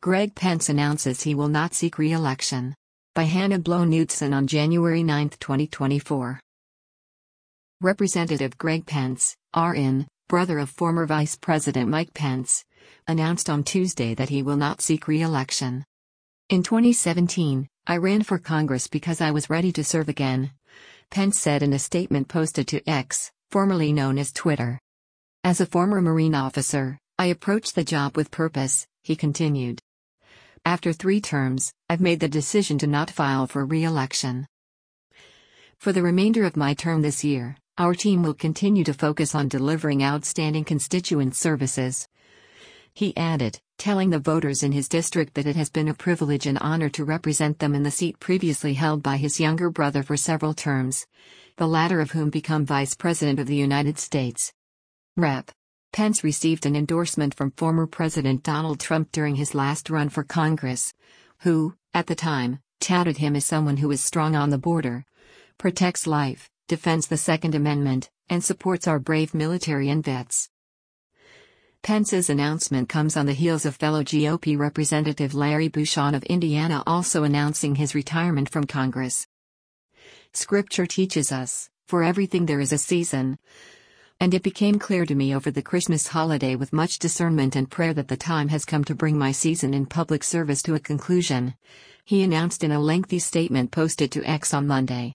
Greg Pence announces he will not seek re-election. By Hannah Blow-Knudsen on January 9, 2024. Representative Greg Pence, RN, brother of former Vice President Mike Pence, announced on Tuesday that he will not seek re-election. In 2017, I ran for Congress because I was ready to serve again, Pence said in a statement posted to X, formerly known as Twitter. As a former Marine officer, I approached the job with purpose, he continued. After 3 terms, I've made the decision to not file for re-election. For the remainder of my term this year, our team will continue to focus on delivering outstanding constituent services. He added, telling the voters in his district that it has been a privilege and honor to represent them in the seat previously held by his younger brother for several terms, the latter of whom became Vice President of the United States. Rep. Pence received an endorsement from former President Donald Trump during his last run for Congress, who, at the time, touted him as someone who is strong on the border, protects life, defends the Second Amendment, and supports our brave military and vets. Pence's announcement comes on the heels of fellow GOP Representative Larry Bucshon of Indiana also announcing his retirement from Congress. Scripture teaches us, for everything there is a season. And it became clear to me over the Christmas holiday with much discernment and prayer that the time has come to bring my season in public service to a conclusion, he announced in a lengthy statement posted to X on Monday.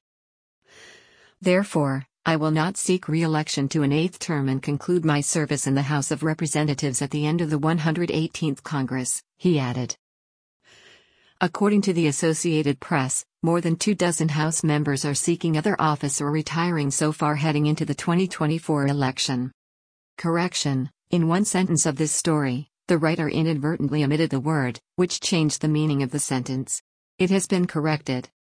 Therefore, I will not seek re-election to an 8th term and conclude my service in the House of Representatives at the end of the 118th Congress, he added. According to the Associated Press, more than 24 House members are seeking other office or retiring so far heading into the 2024 election. Correction: in one sentence of this story, the writer inadvertently omitted the word, which changed the meaning of the sentence. It has been corrected.